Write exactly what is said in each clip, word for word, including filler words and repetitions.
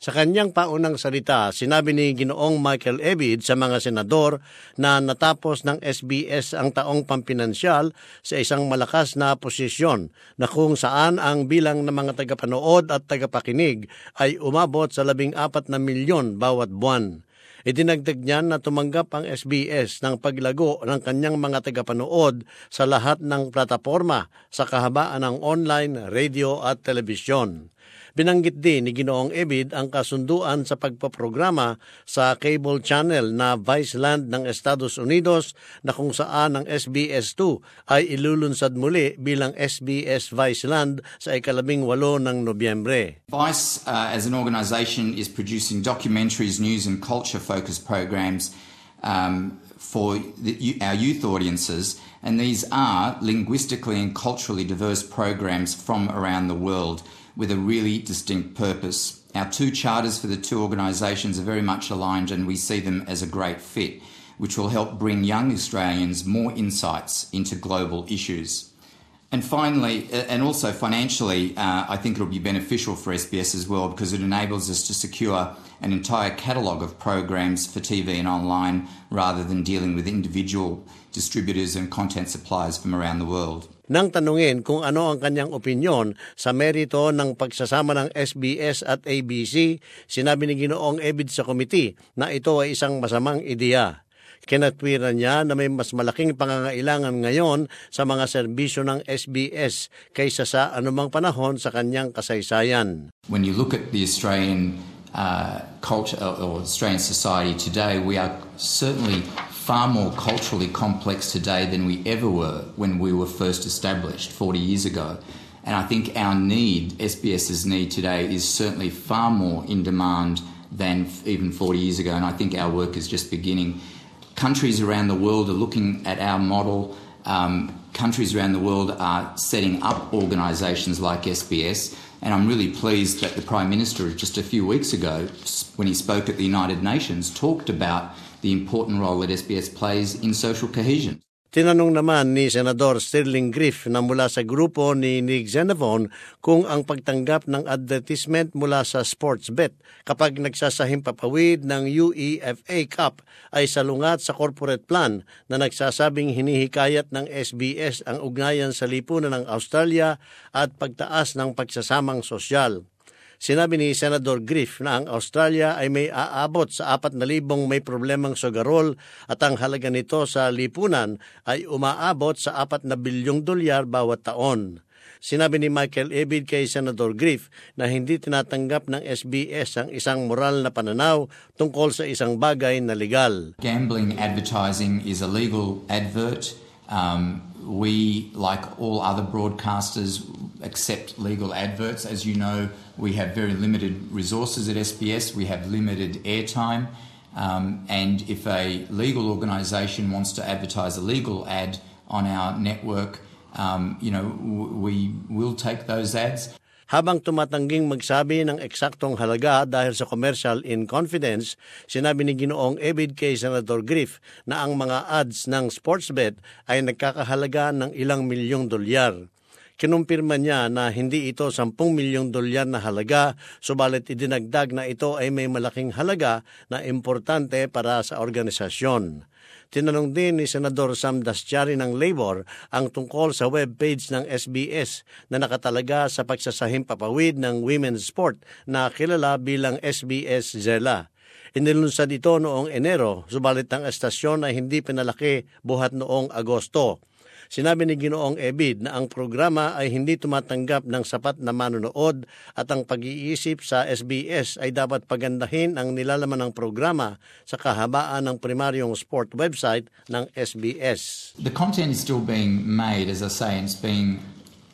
Sa kanyang paunang salita, sinabi ni Ginoong Michael Ebid sa mga senador na natapos ng S B S ang taong pampinansyal sa isang malakas na posisyon na kung saan ang bilang ng mga tagapanood at tagapakinig ay umabot sa labing apat na milyon bawat buwan. Idinagdag niyan na tumanggap ang S B S ng paglago ng kanyang mga tagapanood sa lahat ng plataporma sa kahabaan ng online, radio at telebisyon. Binanggit din ni Ginoong Ebid ang kasunduan sa pagpaprograma sa cable channel na Viceland ng Estados Unidos na kung saan ang S B S two ay ilulunsad muli bilang S B S Viceland sa ikalabing walo ng Nobyembre. Vice uh, as an organisation is producing documentaries, news and culture-focused programs um, for the, our youth audiences, and these are linguistically and culturally diverse programs from around the world, with a really distinct purpose. Our two charters for the two organisations are very much aligned, and we see them as a great fit, which will help bring young Australians more insights into global issues. And finally, and also financially, uh, I think it will be beneficial for S B S as well, because it enables us to secure an entire catalogue of programs for T V and online, rather than dealing with individual distributors and content suppliers from around the world. Nang tanungin kung ano ang kanyang opinyon sa merito ng pagsasama ng S B S at A B C, sinabi ni Ginoong Ebid sa komite na ito ay isang masamang ideya. Kinatwiran niya na may mas malaking pangangailangan ngayon sa mga serbisyo ng S B S kaysa sa anumang panahon sa kanyang kasaysayan. When you look at the Australian uh, culture or Australian society today, we are certainly far more culturally complex today than we ever were when we were first established forty years ago. And I think our need, SBS's need today, is certainly far more in demand than even forty years ago, and I think our work is just beginning. Countries around the world are looking at our model. Um, countries around the world are setting up organisations like S B S, and I'm really pleased that the Prime Minister just a few weeks ago, when he spoke at the United Nations, talked about the important role that S B S plays in social cohesion. Tinanong naman ni Senador Sterling Griff na mula sa grupo ni Nick Xenophon kung ang pagtanggap ng advertisement mula sa Sportsbet kapag nagsasahimpapawid ng U E F A Cup ay salungat sa corporate plan na nagsasabing hinihikayat ng S B S ang ugnayan sa lipunan ng Australia at pagtaas ng pagsasamang sosyal. Sinabi ni Senador Griff na ang Australia ay may aabot sa apat na libong may problemang sugarol at ang halaga nito sa lipunan ay umaabot sa apat na bilyong dolyar bawat taon. Sinabi ni Michael Ebid kay Senador Griff na hindi tinatanggap ng S B S ang isang moral na pananaw tungkol sa isang bagay na legal. Gambling advertising is a legal advert. Um, we, like all other broadcasters, accept legal adverts. As you know, we have very limited resources at S B S. We have limited airtime. Um, and if a legal organisation wants to advertise a legal ad on our network, um, you know, w- we will take those ads. Habang tumatangging magsabi ng eksaktong halaga dahil sa commercial in confidence, sinabi ni Ginoong Ebid kay Senator Griff na ang mga ads ng Sportsbet ay nagkakahalaga ng ilang milyong dolyar. Kinumpirma niya na hindi ito sampung milyong dolyar na halaga, subalit idinagdag na ito ay may malaking halaga na importante para sa organisasyon. Tinanong din ni Senador Sam Dastyari ng Labor ang tungkol sa webpage ng S B S na nakatalaga sa pagsasahimpapawid ng women's sport na kilala bilang S B S Zela. Inilunsad ito noong Enero, subalit ang estasyon ay hindi pinalaki buhat noong Agosto. Sinabi ni Ginoong Ebid na ang programa ay hindi tumatanggap ng sapat na manonood at ang pag-iisip sa S B S ay dapat pagandahin ang nilalaman ng programa sa kahabaan ng primaryong sport website ng S B S. The content is still being made, as I say, and it's being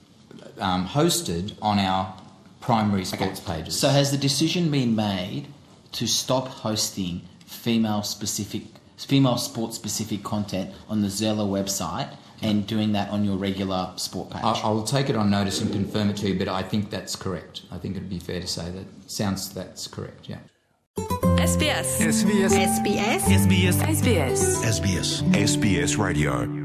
um, hosted on our primary sports okay. pages. So has the decision been made to stop hosting female-specific, female sport-specific content on the Zella website and doing that on your regular sport page? I will take it on notice and confirm it to you, but I think that's correct. I think it'd be fair to say that sounds that's correct, yeah. S B S. S B S. S B S. S B S. S B S. S B S. S B S Radio.